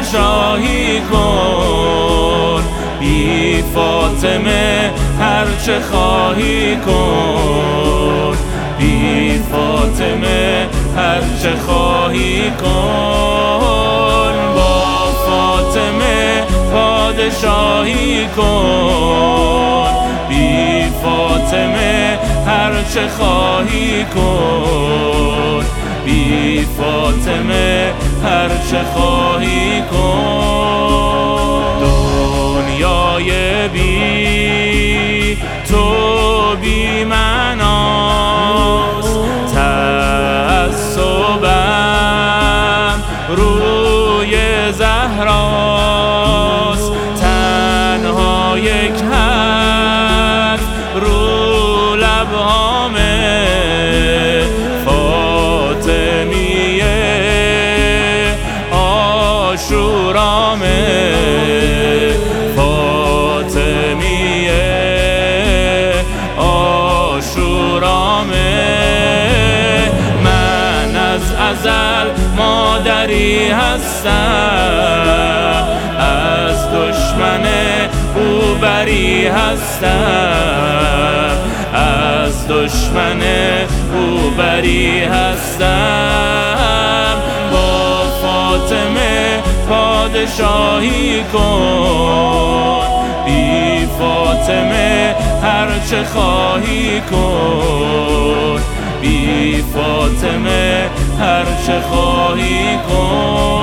پادشاهی کن، بی فاطمه هر چه خواهی کن، بی فاطمه هر چه خواهی کن. با فاطمه پادشاهی کن، بی فاطمه هر چه خواهی کن، بی فاطمه هر چه خواهی کن. دنیای بی تو بی معناست، تعصبم روی زهراست، تنها یک حرف رو لبهامه، فاطمیه عاشورامه، فاطمیه عاشورامه. من از ازل مادری هستم، از دشمن او بری هستم، از دشمن او بری هستم. با فاطمه پادشاهی کن، بی فاطمه هر چه خواهی کن، بی فاطمه هر چه خواهی کن.